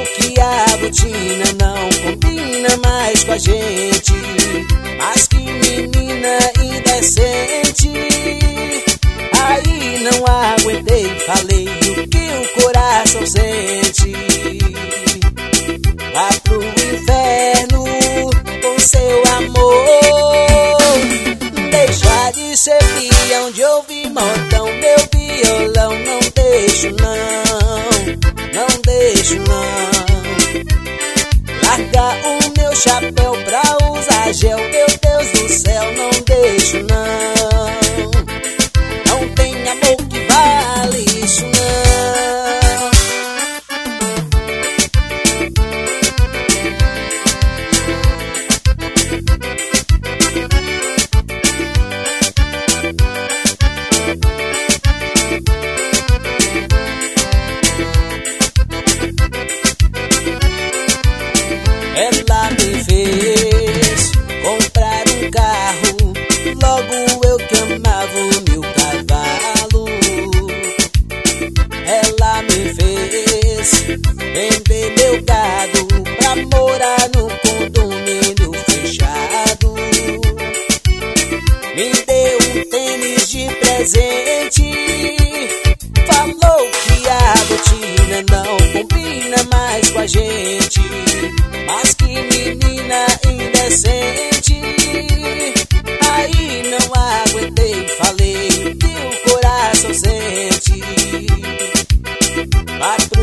Falou que a rotina não combina mais com a gente, mas que menina indecente. Aí não aguentei, falei o que o coração sente. Vá pro inferno com seu amor, deixa de ser peão, de ouvir modão, meu violão. Não deixo não, não deixo não. Larga o meu chapéu pra usar gel, meu Deus do céu. Não deixo não, não tem amor que vale isso não. Ela me fez comprar um carro, logo eu que amava o meu cavalo. Ela me fez vender meu gado pra morar no condomínio fechado. Me deu um tênis de presente, falou que a rotina não combina mais com a gente, mas que menina indecente. Aí não aguentei, falei o que o coração sente. Vá pro